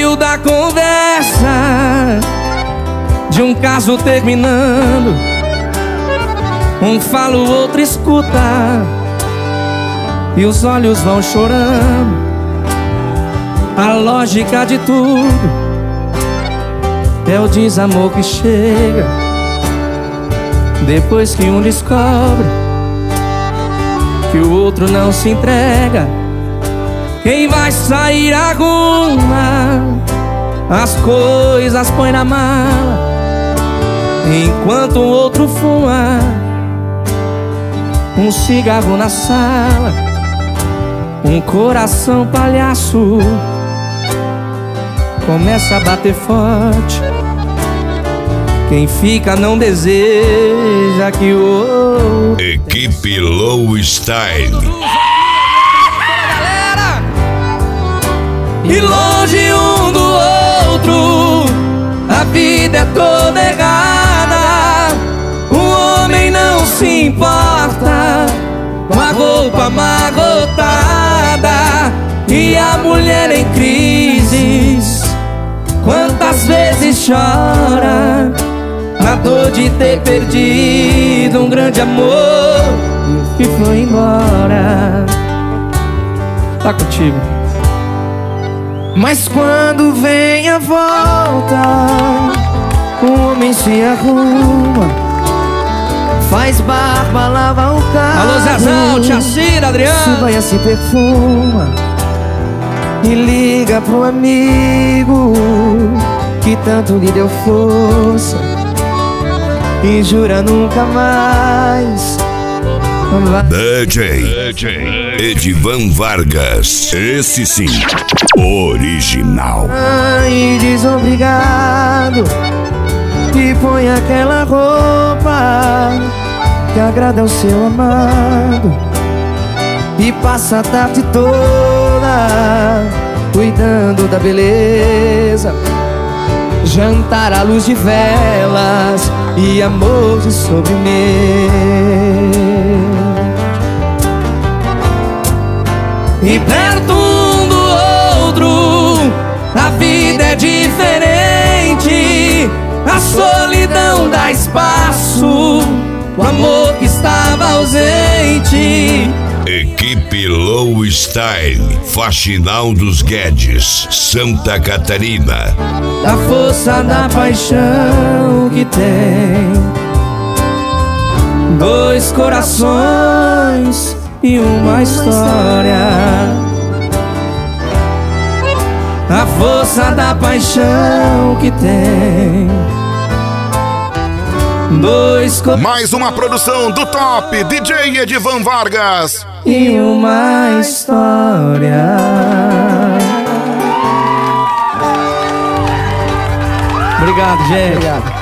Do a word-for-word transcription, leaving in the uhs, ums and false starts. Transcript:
meio da conversa de um caso terminando, um fala, o outro escuta, e os olhos vão chorando. A lógica de tudo é o desamor que chega depois que um descobre que o outro não se entrega. Quem vai sair arruma as coisas, põe na mala, enquanto o outro fuma um cigarro na sala. Um coração palhaço começa a bater forte. Quem fica não deseja que o outro... Equipe Low Style. E longe um do outro, a vida é toda errada. O homem não se importa com a roupa amarrotada, e a mulher em crises quantas vezes chora na dor de ter perdido um grande amor que foi embora. Tá contigo. Mas quando vem a volta, o homem se arruma, faz barba, lava o carro. Alô Zezão, Tia Cira, Adriano. Se banha, se perfuma e liga pro amigo que tanto lhe deu força e jura nunca mais. D J, D J Edivan Vargas. Esse sim, original. Ai, desobrigado, e põe aquela roupa que agrada ao seu amado, e passa a tarde toda cuidando da beleza. Jantar à luz de velas e amor de sobremesa. E perto um do outro, a vida é diferente. A solidão dá espaço, o amor que estava ausente. Equipe Low Style, Faxinal dos Guedes, Santa Catarina. A força da paixão que tem dois corações e uma história. A força da paixão que tem dois corações. Mais uma produção do top D J Edivan Vargas e uma história. Obrigado, gente. Obrigado.